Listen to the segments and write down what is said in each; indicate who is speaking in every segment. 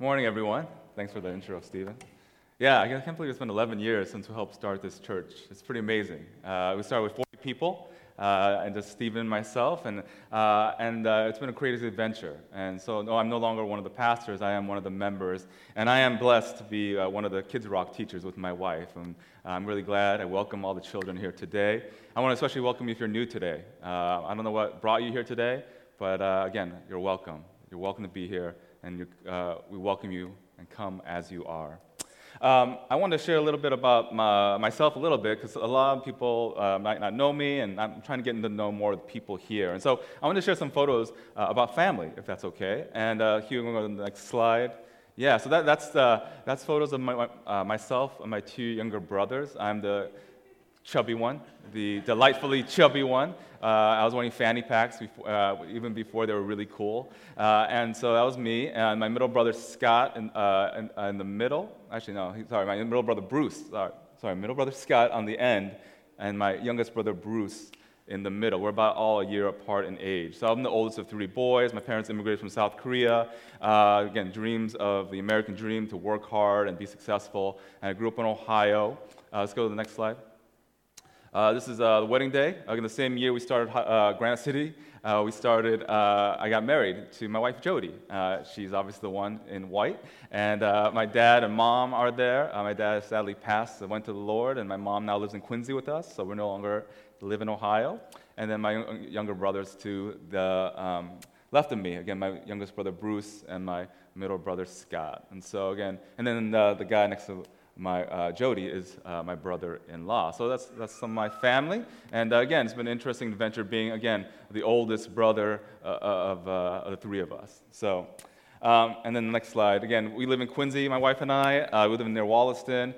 Speaker 1: Morning, everyone. Thanks for the intro, Stephen. Yeah, I can't believe it's been 11 years since we helped start this church. It's pretty amazing. We started with 40 people, and just Stephen and myself, and it's been a crazy adventure. And so, no, I'm no longer one of the pastors. I am one of the members, and I am blessed to be one of the Kids Rock teachers with my wife. And I'm really glad. I welcome all the children here today. I want to especially welcome you if you're new today. I don't know what brought you here today, but again, you're welcome. You're welcome to be here. And we welcome you and come as you are. I want to share a little bit about myself a little bit, because a lot of people might not know me, and I'm trying to get to know more of the people here. And so I want to share some photos about family, if that's okay. And Hugh, we'll go to the next slide. Yeah, so that's photos of myself and my two younger brothers. I'm the chubby one, the delightfully chubby one. I was wearing fanny packs even before they were really cool. And so that was me. And my middle brother, Scott, in the middle. Actually, no, my middle brother, Bruce. Middle brother, Scott, on the end. And my youngest brother, Bruce, in the middle. We're about all a year apart in age. So I'm the oldest of three boys. My parents immigrated from South Korea. Again, dreams of the American dream to work hard and be successful. And I grew up in Ohio. Let's go to the next slide. This is the wedding day. In the same year we started Granite City, I got married to my wife, Jody. She's obviously the one in white. And my dad and mom are there. My dad sadly passed and went to the Lord, and my mom now lives in Quincy with us, so we no longer live in Ohio. And then my younger brothers to the left of me, again, my youngest brother, Bruce, and my middle brother, Scott. And so again, and then the guy next to my Jody is my brother-in-law. So that's some of my family. And again, it's been an interesting adventure being, again, the oldest brother of the three of us. So, and then the next slide. Again, we live in Quincy, my wife and I. We live near Wollaston.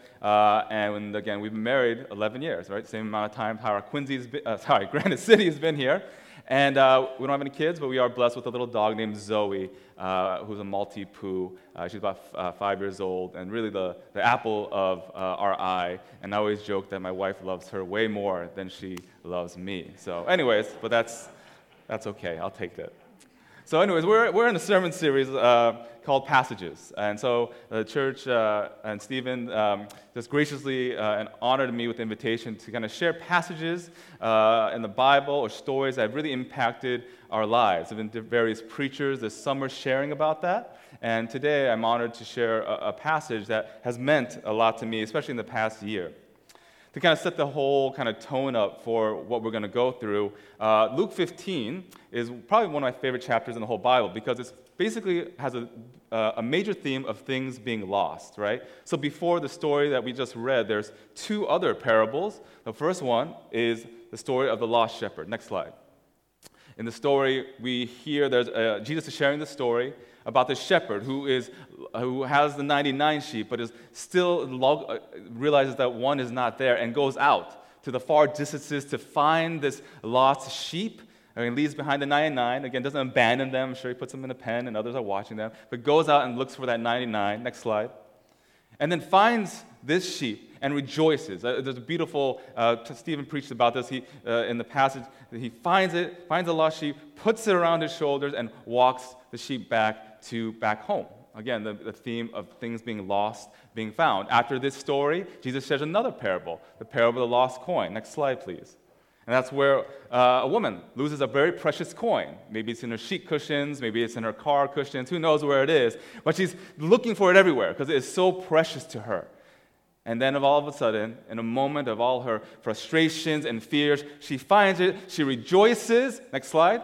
Speaker 1: And again, we've been married 11 years, right? Same amount of time how our Granite City has been here. And we don't have any kids, but we are blessed with a little dog named Zoe, who's a Maltese-poo. She's about 5 years old, and really the apple of our eye. And I always joke that my wife loves her way more than she loves me. So anyways, but that's okay. I'll take that. So anyways, we're in a sermon series called Passages. And so the church and Stephen just graciously and honored me with the invitation to kind of share passages in the Bible or stories that have really impacted our lives. There have been various preachers this summer sharing about that. And today I'm honored to share a passage that has meant a lot to me, especially in the past year. To kind of set the whole kind of tone up for what we're going to go through, Luke 15 is probably one of my favorite chapters in the whole Bible, because it basically has a major theme of things being lost, right? So before the story that we just read, there's two other parables. The first one is the story of the lost shepherd. Next slide. In the story, we hear Jesus is sharing the story about the shepherd who has the 99 sheep, but is still realizes that one is not there, and goes out to the far distances to find this lost sheep. He leaves behind the 99. Again, doesn't abandon them. I'm sure he puts them in a pen, and others are watching them. But goes out and looks for that 99. Next slide. And then finds this sheep and rejoices. There's a beautiful, Stephen preached about this in the passage. He finds a lost sheep, puts it around his shoulders, and walks the sheep back home. Again, the theme of things being lost, being found. After this story, Jesus shares another parable, the parable of the lost coin. Next slide, please. And that's where a woman loses a very precious coin. Maybe it's in her sheet cushions, maybe it's in her car cushions, who knows where it is. But she's looking for it everywhere because it is so precious to her. And then all of a sudden, in a moment of all her frustrations and fears, she finds it, she rejoices, next slide,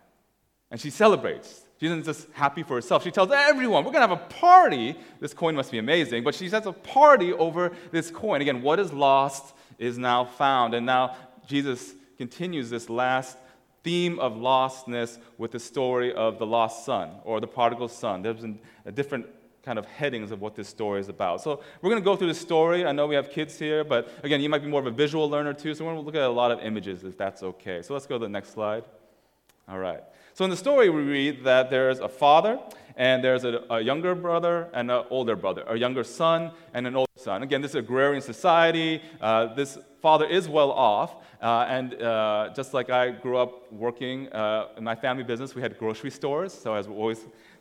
Speaker 1: and she celebrates. She isn't just happy for herself. She tells everyone, we're going to have a party. This coin must be amazing. But she has a party over this coin. Again, what is lost is now found. And now Jesus continues this last theme of lostness with the story of the lost son, or the prodigal son. There's been different kind of headings of what this story is about. So we're going to go through the story. I know we have kids here, but again, you might be more of a visual learner too, so we're going to look at a lot of images if that's okay. So let's go to the next slide. All right. So in the story, we read that there's a father, and there's a younger brother and an older brother, a younger son and an older son. Again, this is agrarian society. This father is well off, and just like I grew up working in my family business, we had grocery stores, so I was always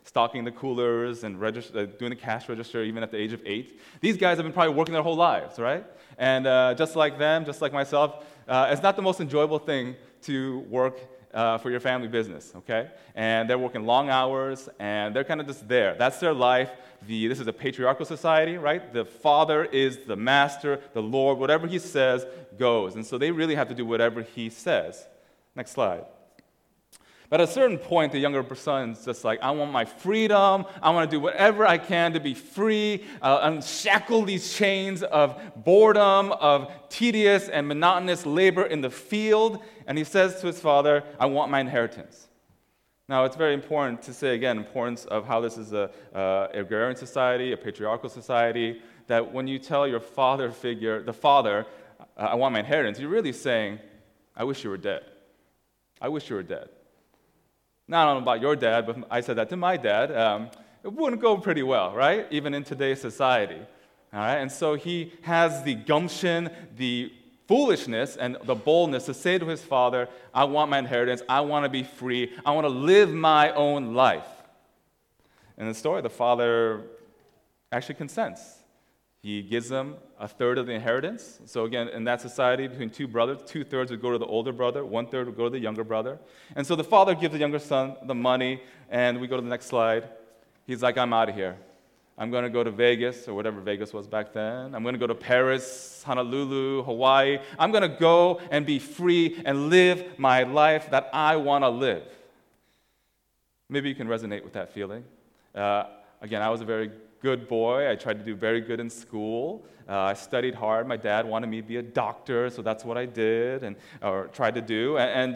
Speaker 1: stocking the coolers and doing the cash register even at the age of 8. These guys have been probably working their whole lives, right? And just like them, just like myself, it's not the most enjoyable thing to work for your family business, okay? And they're working long hours, and they're kind of just there. That's their life. This is a patriarchal society, right? The father is the master, the Lord. Whatever he says goes. And so they really have to do whatever he says. Next slide. But at a certain point, the younger son's just like, I want my freedom. I want to do whatever I can to be free, unshackle these chains of boredom, of tedious and monotonous labor in the field. And he says to his father, I want my inheritance. Now, it's very important to say, again, importance of how this is a agrarian society, a patriarchal society, that when you tell your father figure, the father, I want my inheritance, you're really saying, I wish you were dead. I wish you were dead. Now, I don't know about your dad, but I said that to my dad. It wouldn't go pretty well, right? Even in today's society. All right? And so he has the gumption, the foolishness, and the boldness to say to his father, I want my inheritance. I want to be free. I want to live my own life. In the story, the father actually consents. He gives them a third of the inheritance. So again, in that society, between two brothers, 2/3 would go to the older brother, 1/3 would go to the younger brother. And so the father gives the younger son the money, and we go to the next slide. He's like, I'm out of here. I'm going to go to Vegas, or whatever Vegas was back then. I'm going to go to Paris, Honolulu, Hawaii. I'm going to go and be free and live my life that I want to live. Maybe you can resonate with that feeling. Again, I was a very good boy. I tried to do very good in school. I studied hard. My dad wanted me to be a doctor, so that's what I did or tried to do.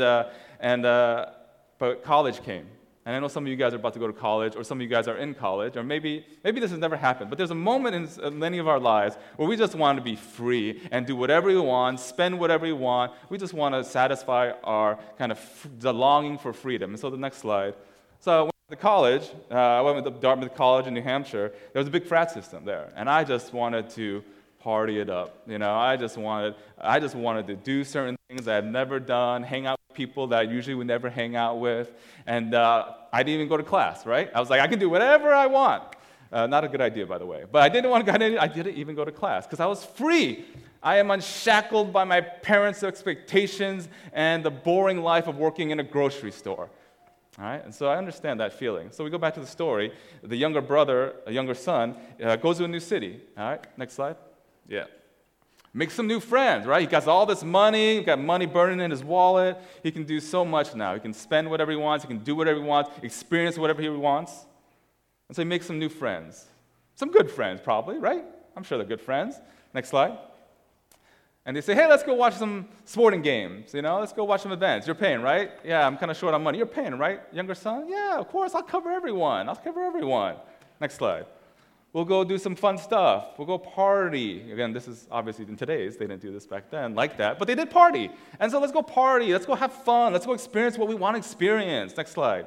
Speaker 1: But college came. And I know some of you guys are about to go to college, or some of you guys are in college, or maybe this has never happened. But there's a moment in many of our lives where we just want to be free and do whatever we want, spend whatever we want. We just want to satisfy our kind of the longing for freedom. And so the next slide. So to college, I went to Dartmouth College in New Hampshire. There was a big frat system there, and I just wanted to party it up. You know, I just wanted to do certain things I had never done, hang out with people that I usually would never hang out with, and I didn't even go to class. Right? I was like, I can do whatever I want. Not a good idea, by the way. But I didn't even go to class because I was free. I am unshackled by my parents' expectations and the boring life of working in a grocery store. All right, and so I understand that feeling. So we go back to the story. The younger son, goes to a new city. All right, next slide. Yeah. Makes some new friends, right? He got all this money. He got money burning in his wallet. He can do so much now. He can spend whatever he wants. He can do whatever he wants, experience whatever he wants. And so he makes some new friends. Some good friends, probably, right? I'm sure they're good friends. Next slide. And they say, hey, let's go watch some sporting games, let's go watch some events. You're paying, right? Yeah, I'm kind of short on money. You're paying, right, younger son? Yeah, of course, I'll cover everyone. Next slide. We'll go do some fun stuff. We'll go party. Again, this is obviously in today's. They didn't do this back then like that, but they did party. And so let's go party. Let's go have fun. Let's go experience what we want to experience. Next slide.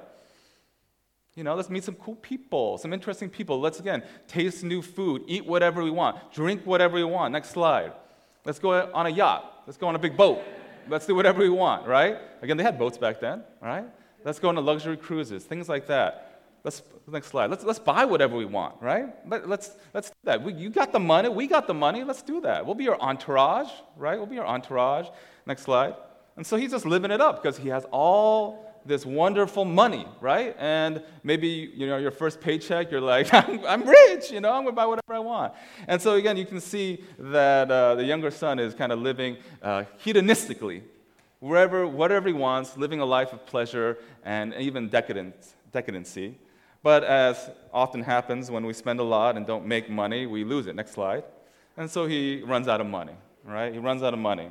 Speaker 1: Let's meet some cool people, some interesting people. Let's, again, taste new food, eat whatever we want, drink whatever we want. Next slide. Let's go on a yacht. Let's go on a big boat. Let's do whatever we want, right? Again, they had boats back then, right? Let's go on luxury cruises, things like that. Next slide. Let's buy whatever we want, right? Let's do that. You got the money. We got the money. Let's do that. We'll be your entourage, right? We'll be your entourage. Next slide. And so he's just living it up because he has all this wonderful money, right? And maybe, your first paycheck, you're like, I'm rich, I'm going to buy whatever I want. And so, again, you can see that the younger son is kind of living hedonistically, whatever he wants, living a life of pleasure and even decadency. But as often happens when we spend a lot and don't make money, we lose it. Next slide. And so he runs out of money, right? He runs out of money.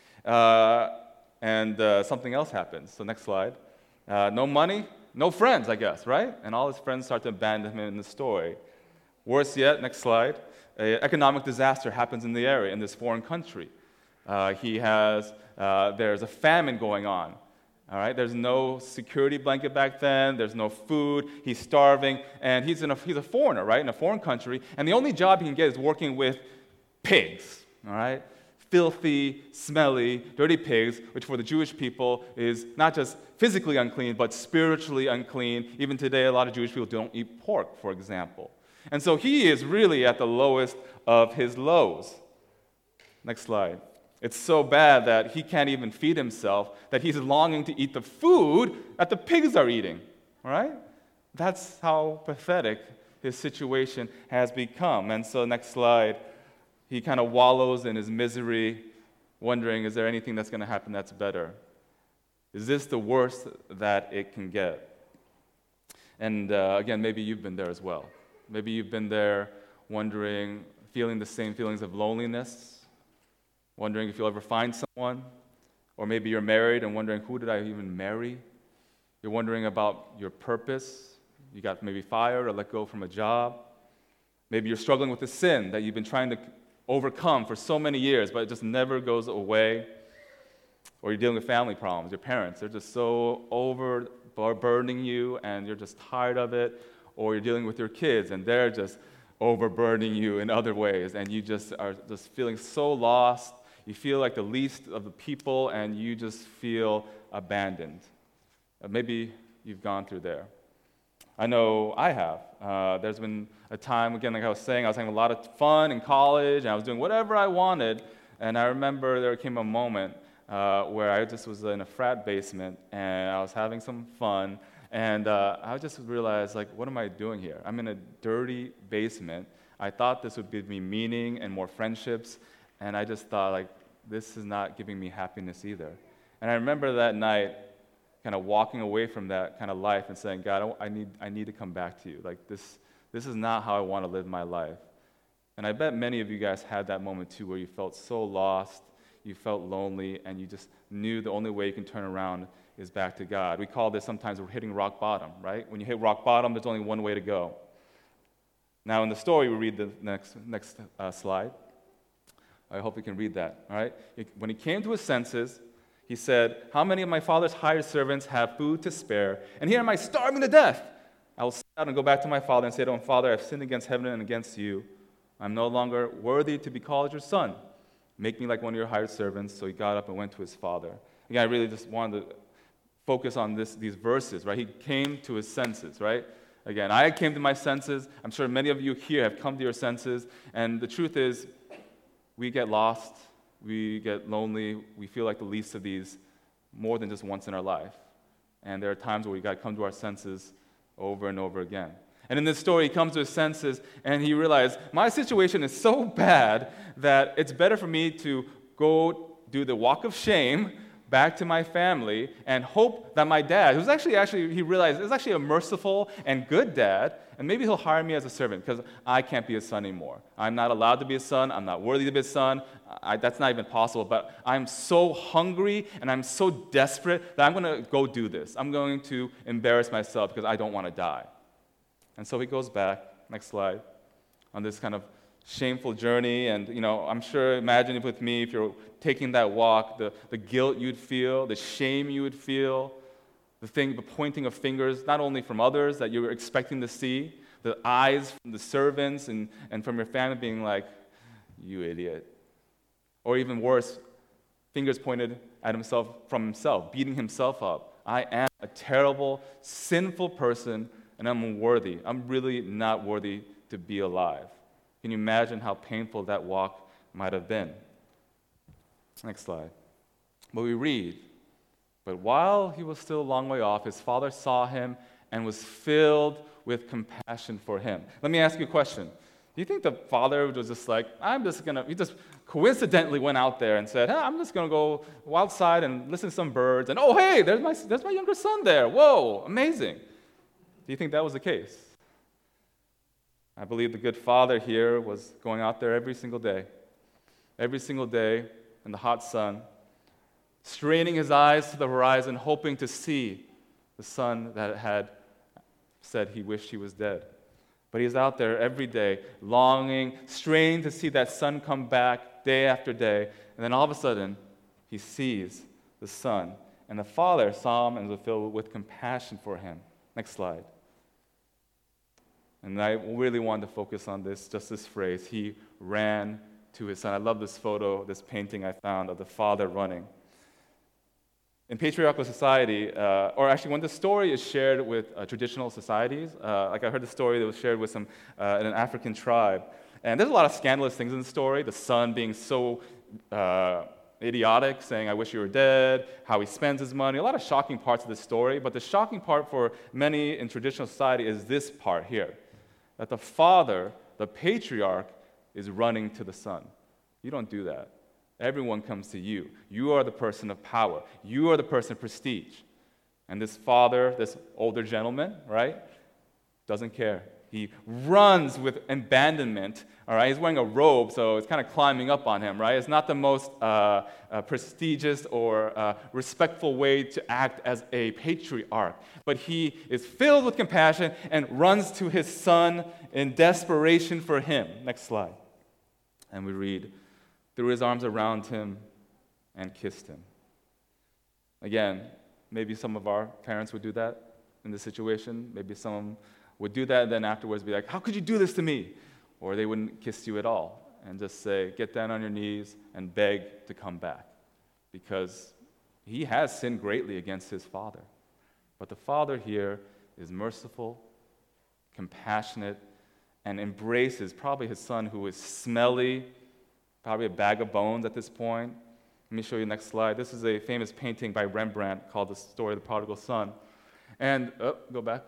Speaker 1: And something else happens. So next slide. No money, no friends, I guess, right? And all his friends start to abandon him in the story. Worse yet, next slide, an economic disaster happens in the area, in this foreign country. There's a famine going on. All right, there's no security blanket back then. There's no food. He's starving, and he's a foreigner, right, in a foreign country. And the only job he can get is working with pigs. All right, filthy, smelly, dirty pigs, which for the Jewish people is not just physically unclean, but spiritually unclean. Even today, a lot of Jewish people don't eat pork, for example. And so he is really at the lowest of his lows. Next slide. It's so bad that he can't even feed himself, that he's longing to eat the food that the pigs are eating. All right? That's how pathetic his situation has become. And so next slide, he kind of wallows in his misery, wondering, is there anything that's going to happen that's better? Is this the worst that it can get? And again, maybe you've been there as well. Maybe you've been there wondering, feeling the same feelings of loneliness, wondering if you'll ever find someone. Or maybe you're married and wondering, who did I even marry? You're wondering about your purpose. You got maybe fired or let go from a job. Maybe you're struggling with a sin that you've been trying to overcome for so many years, but it just never goes away. Or you're dealing with family problems. Your parents, they're just so overburdening you, and you're just tired of it. Or you're dealing with your kids, and they're just overburdening you in other ways, and you just are just feeling so lost. You feel like the least of the people, and you just feel abandoned. Maybe you've gone through there. I know I have. There's been a time, again, like I was saying, I was having a lot of fun in college, and I was doing whatever I wanted, and I remember there came a moment where I just was in a frat basement, and I was having some fun, and I just realized, like, what am I doing here? I'm in a dirty basement. I thought this would give me meaning and more friendships, and I just thought, like, this is not giving me happiness either. And I remember that night kind of walking away from that kind of life and saying, God, I need to come back to you. Like, this is not how I want to live my life. And I bet many of you guys had that moment too, where you felt so lost, you felt lonely, and you just knew the only way you can turn around is back to God. We call this sometimes we're hitting rock bottom, right? When you hit rock bottom, there's only one way to go. Now in the story, we read the next slide. I hope you can read that, all right? When he came to his senses, he said, how many of my father's hired servants have food to spare? And here am I starving to death. I will sit down and go back to my father and say to him, Father, I've sinned against heaven and against you. I'm no longer worthy to be called your son. Make me like one of your hired servants. So he got up and went to his father. Again, I really just wanted to focus on these verses, right? He came to his senses, right? Again, I came to my senses. I'm sure many of you here have come to your senses. And the truth is, we get lost. We get lonely. We feel like the least of these more than just once in our life. And there are times where we got to come to our senses over and over again. And in this story, he comes to his senses, and he realized, my situation is so bad that it's better for me to go do the walk of shame back to my family and hope that my dad, who's actually he realized is actually a merciful and good dad, and maybe he'll hire me as a servant because I can't be his son anymore. I'm not allowed to be his son. I'm not worthy to be his son. That's not even possible, but I'm so hungry and I'm so desperate that I'm going to go do this. I'm going to embarrass myself because I don't want to die. And so he goes back, next slide, on this kind of shameful journey. And, I'm sure, imagine it with me, if you're taking that walk, the guilt you'd feel, the shame you would feel, the pointing of fingers, not only from others that you were expecting to see, the eyes from the servants and from your family being like, you idiot. Or even worse, fingers pointed at himself from himself, beating himself up. I am a terrible, sinful person, and I'm unworthy. I'm really not worthy to be alive. Can you imagine how painful that walk might have been? Next slide. But we read, but while he was still a long way off, his father saw him and was filled with compassion for him. Let me ask you a question. Do you think the father was just like, he just coincidentally went out there and said, hey, I'm just going to go outside and listen to some birds, and oh, hey, there's my younger son there. Whoa, amazing. Do you think that was the case? I believe the good father here was going out there every single day in the hot sun, straining his eyes to the horizon, hoping to see the son that had said he wished he was dead. But he's out there every day, longing, straining to see that son come back day after day. And then all of a sudden, he sees the son. And the father saw him and was filled with compassion for him. Next slide. And I really wanted to focus on this phrase. He ran to his son. I love this photo, this painting I found of the father running. In patriarchal society, or actually when the story is shared with traditional societies, like I heard the story that was shared with in an African tribe, and there's a lot of scandalous things in the story. The son being so idiotic, saying, "I wish you were dead," how he spends his money, a lot of shocking parts of the story. But the shocking part for many in traditional society is this part here, that the father, the patriarch, is running to the son. You don't do that. Everyone comes to you. You are the person of power. You are the person of prestige. And this father, this older gentleman, right, doesn't care. He runs with abandonment, all right? He's wearing a robe, so it's kind of climbing up on him, right? It's not the most prestigious or respectful way to act as a patriarch. But he is filled with compassion and runs to his son in desperation for him. Next slide. And we read, threw his arms around him and kissed him. Again, maybe some of our parents would do that in this situation. Maybe some would do that and then afterwards be like, "How could you do this to me?" Or they wouldn't kiss you at all and just say, "Get down on your knees and beg to come back," because he has sinned greatly against his father. But the father here is merciful, compassionate, and embraces probably his son who is smelly, probably a bag of bones at this point. Let me show you the next slide. This is a famous painting by Rembrandt called The Story of the Prodigal Son. And, go back.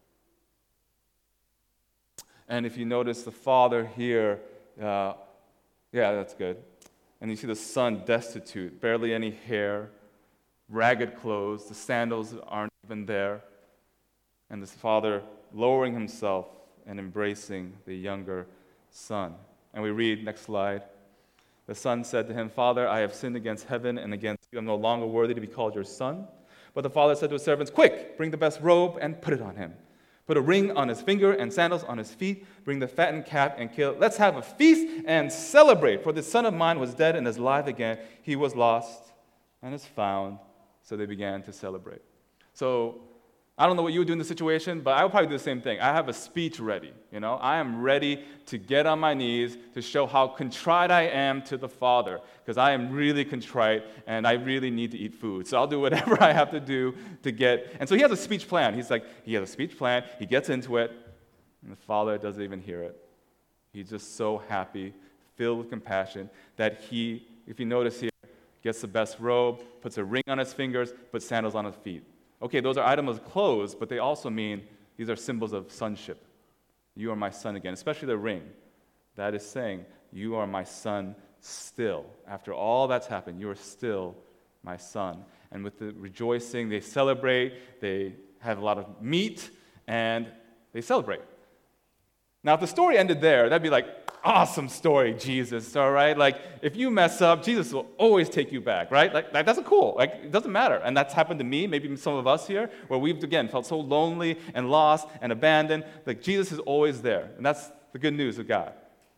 Speaker 1: And if you notice the father here, yeah, that's good. And you see the son destitute, barely any hair, ragged clothes, the sandals aren't even there. And this father lowering himself and embracing the younger son. And we read, next slide. The son said to him, "Father, I have sinned against heaven and against you. I'm no longer worthy to be called your son." But the father said to his servants, "Quick, bring the best robe and put it on him. Put a ring on his finger and sandals on his feet. Bring the fattened calf and kill it. Let's have a feast and celebrate. For this son of mine was dead and is alive again. He was lost and is found." So they began to celebrate. So I don't know what you would do in this situation, but I would probably do the same thing. I have a speech ready, I am ready to get on my knees to show how contrite I am to the Father, because I am really contrite and I really need to eat food. So I'll do whatever I have to do to get. And so he has a speech plan. He has a speech plan. He gets into it, and the Father doesn't even hear it. He's just so happy, filled with compassion, that he, if you notice here, gets the best robe, puts a ring on his fingers, puts sandals on his feet. Okay, those are items of clothes, but they also mean these are symbols of sonship. You are my son again, especially the ring. That is saying, you are my son still. After all that's happened, you are still my son. And with the rejoicing, they celebrate, they have a lot of meat, and they celebrate. Now, if the story ended there, that'd be like, awesome story, Jesus, all right? Like, if you mess up, Jesus will always take you back, right? Like, that's cool. Like, it doesn't matter. And that's happened to me, maybe some of us here, where we've, again, felt so lonely and lost and abandoned. Like, Jesus is always there. And that's the good news of God.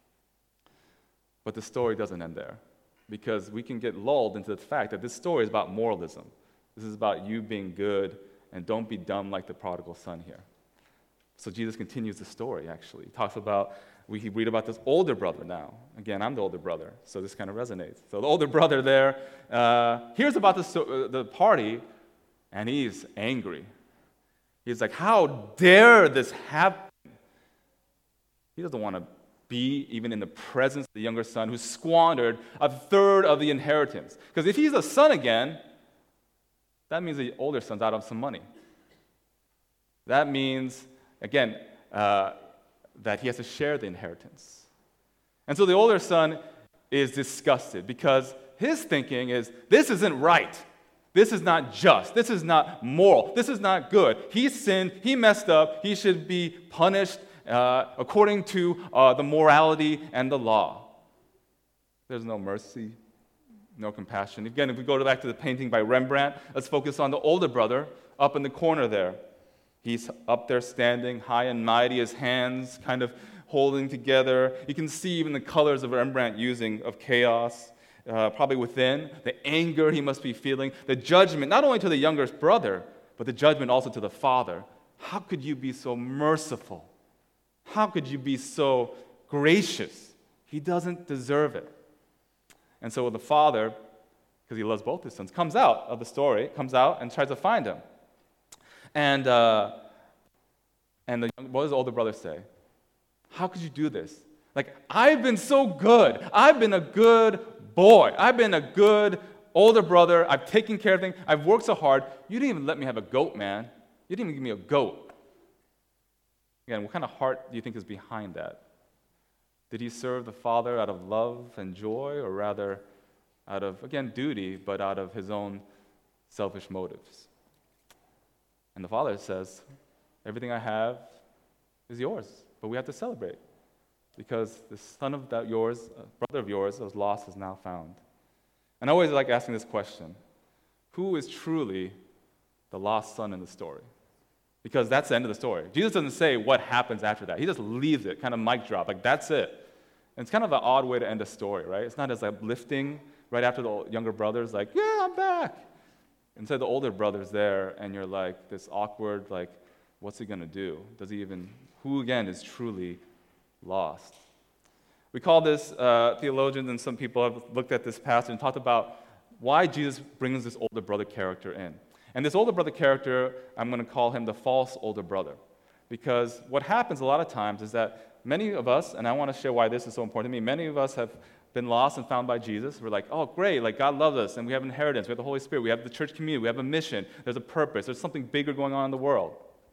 Speaker 1: But the story doesn't end there, because we can get lulled into the fact that this story is about moralism. This is about you being good, and don't be dumb like the prodigal son here. So Jesus continues the story, actually. He talks about, we read about this older brother now. Again, I'm the older brother, so this kind of resonates. So the older brother there hears about the party, and he's angry. He's like, how dare this happen? He doesn't want to be even in the presence of the younger son who squandered a third of the inheritance. Because if he's a son again, that means the older son's out of some money. That means, again, that he has to share the inheritance. And so the older son is disgusted because his thinking is, this isn't right. This is not just. This is not moral. This is not good. He sinned. He messed up. He should be punished according to the morality and the law. There's no mercy, no compassion. Again, if we go back to the painting by Rembrandt, let's focus on the older brother up in the corner there. He's up there standing high and mighty, his hands kind of holding together. You can see even the colors of Rembrandt using of chaos, probably within, the anger he must be feeling, the judgment, not only to the younger brother, but the judgment also to the father. How could you be so merciful? How could you be so gracious? He doesn't deserve it. And so the father, because he loves both his sons, comes out of the story, comes out and tries to find him. And what does the older brother say? How could you do this? Like, I've been so good. I've been a good boy. I've been a good older brother. I've taken care of things. I've worked so hard. You didn't even let me have a goat, man. You didn't even give me a goat. Again, what kind of heart do you think is behind that? Did he serve the father out of love and joy, or rather out of, again, duty, but out of his own selfish motives? And the father says, everything I have is yours, but we have to celebrate because the son of that yours, brother of yours, that was lost is now found. And I always like asking this question: who is truly the lost son in the story? Because that's the end of the story. Jesus doesn't say what happens after that. He just leaves it, kind of mic drop, like that's it. And it's kind of an odd way to end a story, right? It's not as uplifting right after the younger brother's like, yeah, I'm back. Instead, the older brother's there, and you're like this awkward, like, what's he going to do? Who again is truly lost? We call this, theologians and some people have looked at this passage and talked about why Jesus brings this older brother character in. And this older brother character, I'm going to call him the false older brother. Because what happens a lot of times is that many of us, and I want to share why this is so important to me, many of us have been lost and found by Jesus. We're like, oh, great, like God loves us, and we have inheritance, we have the Holy Spirit, we have the church community, we have a mission, there's a purpose, there's something bigger going on in the world.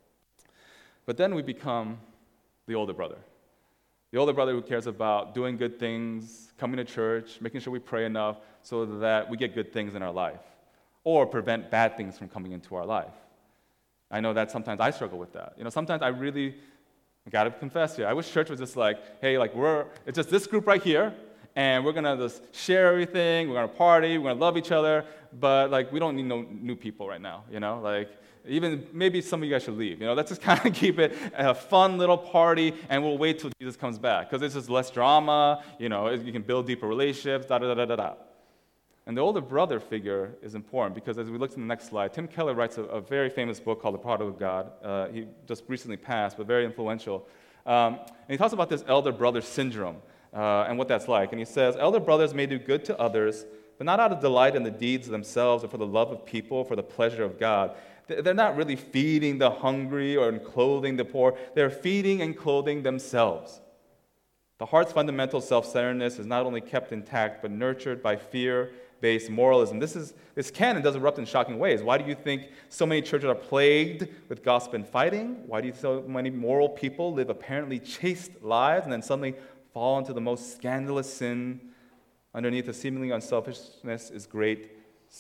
Speaker 1: But then we become the older brother. The older brother who cares about doing good things, coming to church, making sure we pray enough so that we get good things in our life, or prevent bad things from coming into our life. I know that sometimes I struggle with that. Sometimes I got to confess here, I wish church was just like, hey, like it's just this group right here, and we're going to just share everything, we're going to party, we're going to love each other, but like we don't need no new people right now, like even maybe some of you guys should leave. Let's just kind of keep it a fun little party, and we'll wait till Jesus comes back, because it's just less drama, you can build deeper relationships, da-da-da-da-da. And the older brother figure is important because as we look to the next slide, Tim Keller writes a very famous book called The Prodigal God. He just recently passed, but very influential. And he talks about this elder brother syndrome and what that's like. And he says, elder brothers may do good to others, but not out of delight in the deeds themselves or for the love of people, for the pleasure of God. They're not really feeding the hungry or clothing the poor. They're feeding and clothing themselves. The heart's fundamental self-centeredness is not only kept intact, but nurtured by fear-based moralism. This canon does erupt in shocking ways. Why do you think so many churches are plagued with gossip and fighting? Why do you think so many moral people live apparently chaste lives and then suddenly fall into the most scandalous sin? Underneath the seemingly unselfishness is great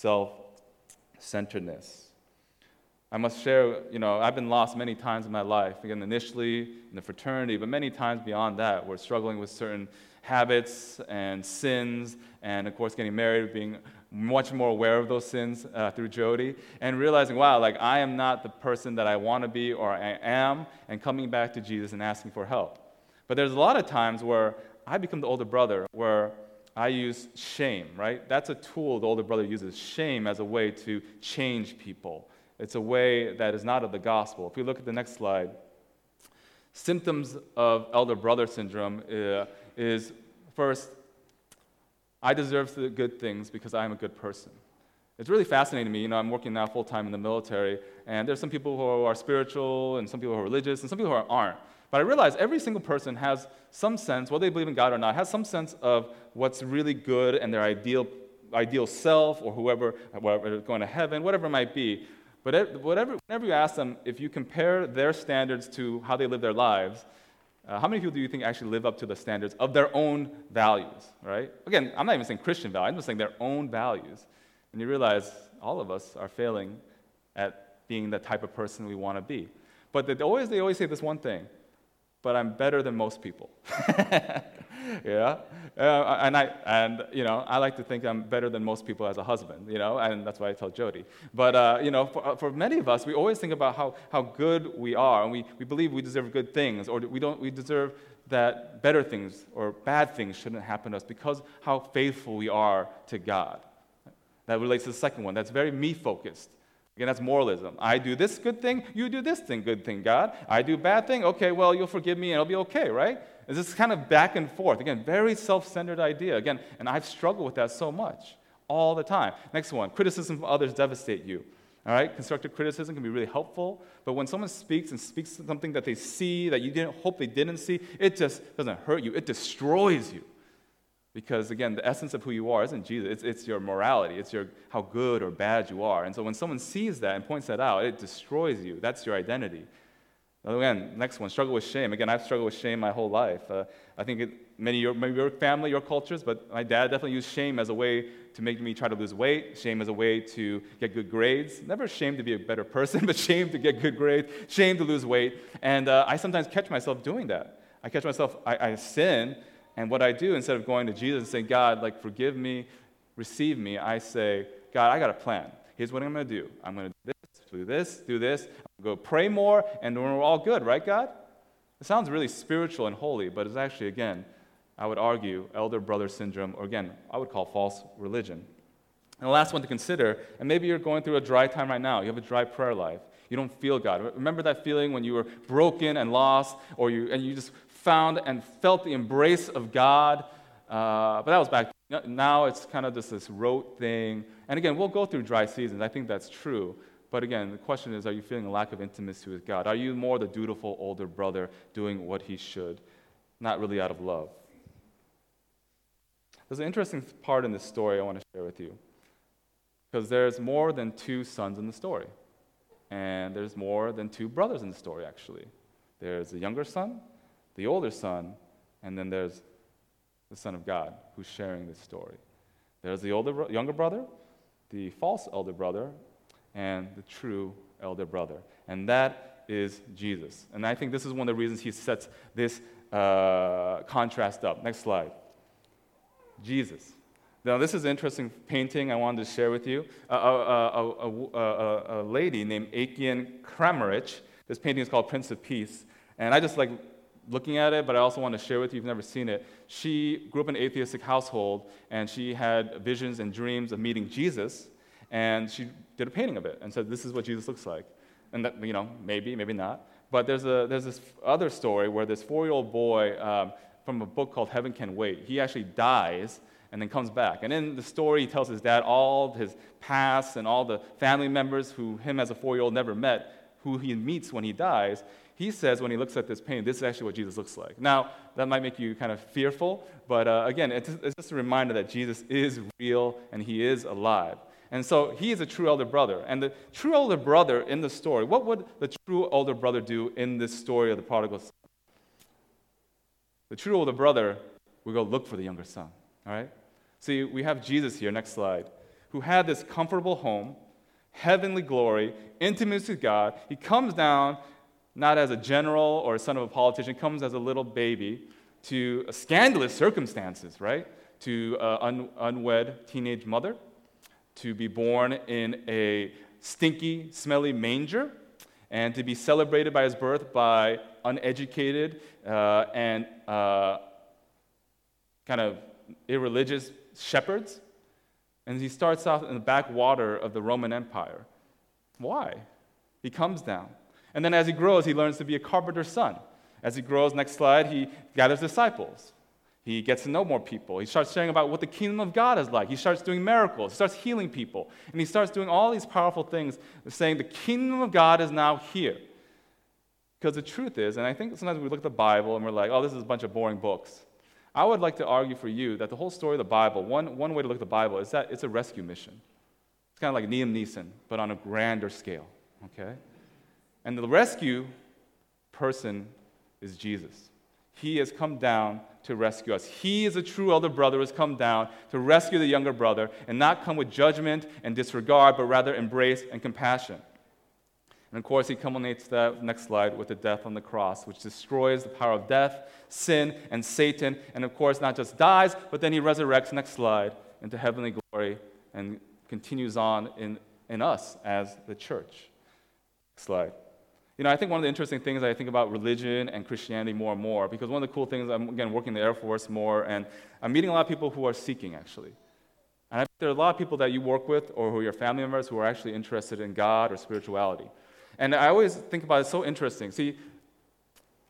Speaker 1: self-centeredness. I must share, I've been lost many times in my life. Again, initially in the fraternity, but many times beyond that, we're struggling with certain habits and sins, and of course getting married, being much more aware of those sins through Jody, and realizing, wow, like I am not the person that I want to be or I am, and coming back to Jesus and asking for help. But there's a lot of times where I become the older brother, where I use shame, right? That's a tool the older brother uses, shame as a way to change people. It's a way that is not of the gospel. If we look at the next slide, symptoms of elder brother syndrome is first, I deserve the good things because I am a good person. It's really fascinating to me. I'm working now full-time in the military, and there's some people who are spiritual and some people who are religious and some people who aren't. But I realize every single person has some sense, whether they believe in God or not, has some sense of what's really good and their ideal self or whoever going to heaven, whatever it might be. But whenever you ask them, if you compare their standards to how they live their lives, how many people do you think actually live up to the standards of their own values, right? Again, I'm not even saying Christian values, I'm just saying their own values. And you realize all of us are failing at being the type of person we want to be. But they always say this one thing, but I'm better than most people. Yeah, I like to think I'm better than most people as a husband, and that's why I tell Jody. But for many of us, we always think about how good we are, and we believe we deserve good things, or we deserve that better things or bad things shouldn't happen to us because how faithful we are to God. That relates to the second one. That's very me-focused. Again, that's moralism. I do this good thing, you do this good thing, God. I do bad thing, okay, well, you'll forgive me and it'll be okay, right? It's this kind of back and forth. Again, very self-centered idea. Again, and I've struggled with that so much all the time. Next one, criticism from others devastate you. All right, constructive criticism can be really helpful, but when someone speaks something that they see that you didn't hope they didn't see, it just doesn't hurt you. It destroys you. Because again, the essence of who you are isn't Jesus. It's your morality. It's how good or bad you are. And so when someone sees that and points that out, it destroys you. That's your identity. Again, next one, struggle with shame. Again, I've struggled with shame my whole life. I think maybe your family, your cultures, but my dad definitely used shame as a way to make me try to lose weight, shame as a way to get good grades. Never shame to be a better person, but shame to get good grades, shame to lose weight. And I sometimes catch myself doing that. I catch myself, I sin, and what I do, instead of going to Jesus and saying, God, forgive me, receive me, I say, God, I got a plan. Here's what I'm going to do. I'm going to do this. I'm going to pray more, and we're all good, right, God? It sounds really spiritual and holy, but it's actually, again, I would argue, elder brother syndrome, or again, I would call false religion. And the last one to consider, and maybe you're going through a dry time right now. You have a dry prayer life. You don't feel God. Remember that feeling when you were broken and lost, and you just found and felt the embrace of God? But that was back then. Now it's kind of just this rote thing. And again, we'll go through dry seasons. I think that's true. But again, the question is, are you feeling a lack of intimacy with God? Are you more the dutiful older brother doing what he should, not really out of love? There's an interesting part in this story I want to share with you. Because there's more than two sons in the story. And there's more than two brothers in the story, actually. There's the younger son, the older son, and then there's the Son of God who's sharing this story. There's the younger brother, the false elder brother, and the true elder brother. And that is Jesus. And I think this is one of the reasons he sets this contrast up. Next slide. Jesus. Now, this is an interesting painting I wanted to share with you. A lady named Akin Kramaric. This painting is called Prince of Peace. And I just like looking at it, but I also want to share with you if you've never seen it. She grew up in an atheistic household, and she had visions and dreams of meeting Jesus. And she did a painting of it and said, this is what Jesus looks like. And that, maybe not. But there's this other story where this 4-year-old boy from a book called Heaven Can Wait, he actually dies and then comes back. And in the story, he tells his dad all his past and all the family members who him as a 4-year-old never met, who he meets when he dies. He says when he looks at this painting, this is actually what Jesus looks like. Now, that might make you kind of fearful, but again, it's just a reminder that Jesus is real and he is alive. And so he is a true elder brother. And the true elder brother in the story, what would the true elder brother do in this story of the prodigal son? The true older brother would go look for the younger son, all right? See, we have Jesus here, next slide, who had this comfortable home, heavenly glory, intimacy with God. He comes down not as a general or a son of a politician, comes as a little baby to scandalous circumstances, right? To an unwed teenage mother, to be born in a stinky, smelly manger, and to be celebrated by his birth by uneducated and kind of irreligious shepherds. And he starts off in the backwater of the Roman Empire. Why? He comes down. And then as he grows, he learns to be a carpenter's son. As he grows, next slide, he gathers disciples. He gets to know more people. He starts sharing about what the kingdom of God is like. He starts doing miracles. He starts healing people. And he starts doing all these powerful things, saying the kingdom of God is now here. Because the truth is, and I think sometimes we look at the Bible and we're like, oh, this is a bunch of boring books. I would like to argue for you that the whole story of the Bible, one way to look at the Bible is that it's a rescue mission. It's kind of like Liam Neeson, but on a grander scale, okay? And the rescue person is Jesus. He has come down to rescue us. He is a true elder brother who has come down to rescue the younger brother and not come with judgment and disregard, but rather embrace and compassion. And of course, he culminates that next slide with the death on the cross, which destroys the power of death, sin, and Satan. And of course, not just dies, but then he resurrects, next slide, into heavenly glory and continues on in us as the church. Next slide. I think one of the interesting things I think about religion and Christianity more and more, because one of the cool things, I'm, again, working in the Air Force more, and I'm meeting a lot of people who are seeking, actually. And I think there are a lot of people that you work with or who are your family members who are actually interested in God or spirituality. And I always think about it, it's so interesting. See,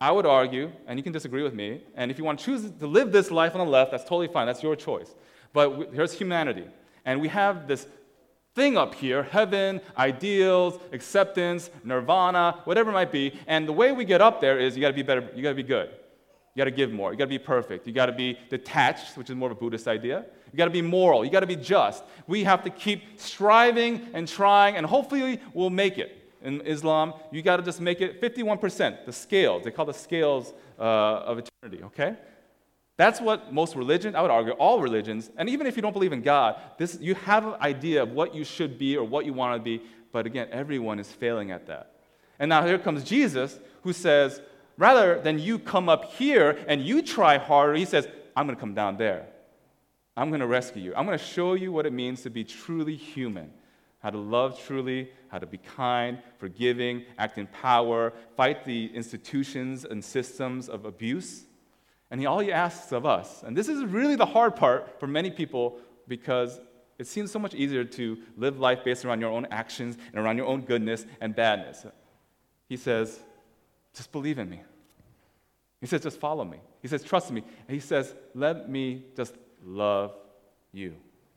Speaker 1: I would argue, and you can disagree with me, and if you want to choose to live this life on the left, that's totally fine. That's your choice. But here's humanity. And we have this thing up here, heaven, ideals, acceptance, nirvana, whatever it might be. And the way we get up there is you got to be better, you got to be good. You got to give more. You got to be perfect. You got to be detached, which is more of a Buddhist idea. You got to be moral. You got to be just. We have to keep striving and trying, and hopefully we'll make it. In Islam, you got to just make it 51%, the scales. They call the scales of eternity, okay? That's what most religions, I would argue, all religions, and even if you don't believe in God, you have an idea of what you should be or what you want to be, but again, everyone is failing at that. And now here comes Jesus, who says, rather than you come up here and you try harder, he says, I'm going to come down there. I'm going to rescue you. I'm going to show you what it means to be truly human. How to love truly, how to be kind, forgiving, act in power, fight the institutions and systems of abuse. And all he asks of us, and this is really the hard part for many people because it seems so much easier to live life based around your own actions and around your own goodness and badness. He says, just believe in me. He says, just follow me. He says, trust me. And he says, let me just love you.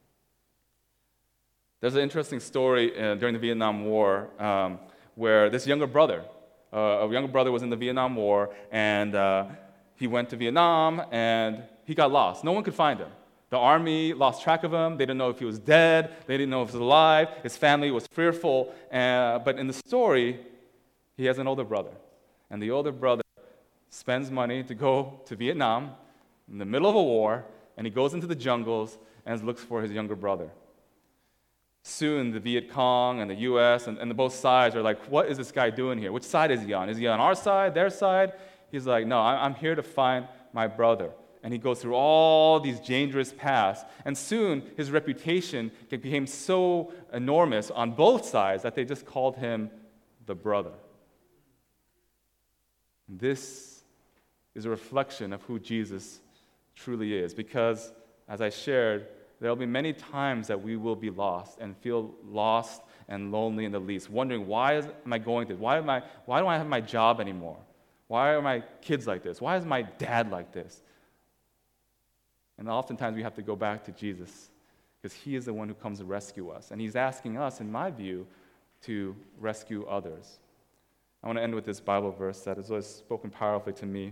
Speaker 1: There's an interesting story during the Vietnam War where this younger brother was in the Vietnam War, and he went to Vietnam, and he got lost. No one could find him. The army lost track of him. They didn't know if he was dead. They didn't know if he was alive. His family was fearful. But in the story, he has an older brother. And the older brother spends money to go to Vietnam in the middle of a war, and he goes into the jungles and looks for his younger brother. Soon, the Viet Cong and the U.S. and the both sides are like, what is this guy doing here? Which side is he on? Is he on our side, their side? He's like, no, I'm here to find my brother. And he goes through all these dangerous paths. And soon, his reputation became so enormous on both sides that they just called him the brother. This is a reflection of who Jesus truly is. Because, as I shared, there will be many times that we will be lost and feel lost and lonely in the least, wondering, why am I going through this? Why don't I have my job anymore? Why are my kids like this? Why is my dad like this? And oftentimes we have to go back to Jesus because he is the one who comes to rescue us. And he's asking us, in my view, to rescue others. I want to end with this Bible verse that has always spoken powerfully to me.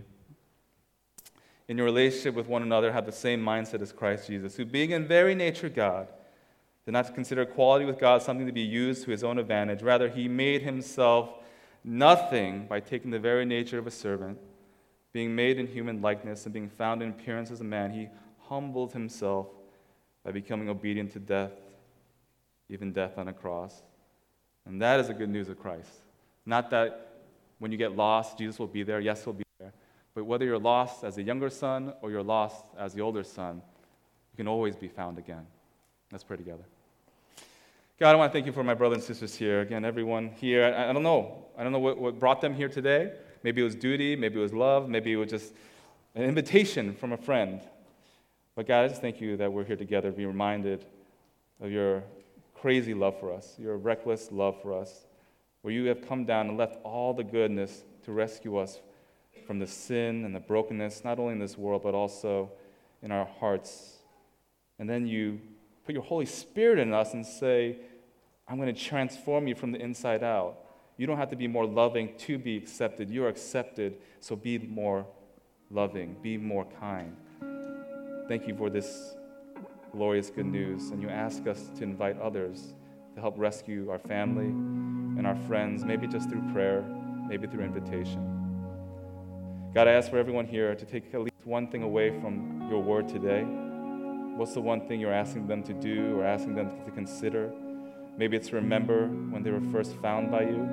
Speaker 1: In your relationship with one another, have the same mindset as Christ Jesus, who being in very nature God, did not consider equality with God something to be used to his own advantage. Rather, he made himself nothing by taking the very nature of a servant, being made in human likeness and being found in appearance as a man. He humbled himself by becoming obedient to death, even death on a cross. And that is the good news of Christ. Not that when you get lost, Jesus will be there. Yes, he'll be there. But whether you're lost as a younger son or you're lost as the older son, you can always be found again. Let's pray together. God, I want to thank you for my brothers and sisters here. Again, everyone here. I don't know. I don't know what brought them here today. Maybe it was duty. Maybe it was love. Maybe it was just an invitation from a friend. But God, I just thank you that we're here together, being reminded of your crazy love for us, your reckless love for us, where you have come down and left all the goodness to rescue us from the sin and the brokenness, not only in this world, but also in our hearts. And then you put your Holy Spirit in us and say, I'm going to transform you from the inside out. You don't have to be more loving to be accepted. You are accepted, so be more loving, be more kind. Thank you for this glorious good news. And you ask us to invite others to help rescue our family and our friends, maybe just through prayer, maybe through invitation. God, I ask for everyone here to take at least one thing away from your word today. What's the one thing you're asking them to do or asking them to consider? Maybe it's to remember when they were first found by you,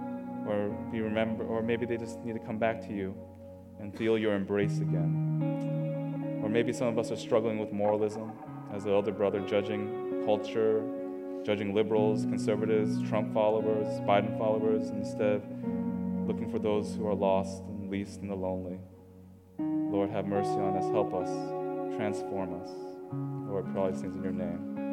Speaker 1: or maybe they just need to come back to you and feel your embrace again. Or maybe some of us are struggling with moralism, as the elder brother, judging culture, judging liberals, conservatives, Trump followers, Biden followers, instead looking for those who are lost and least and the lonely. Lord, have mercy on us. Help us. Transform us. Lord, I pray all these things in your name.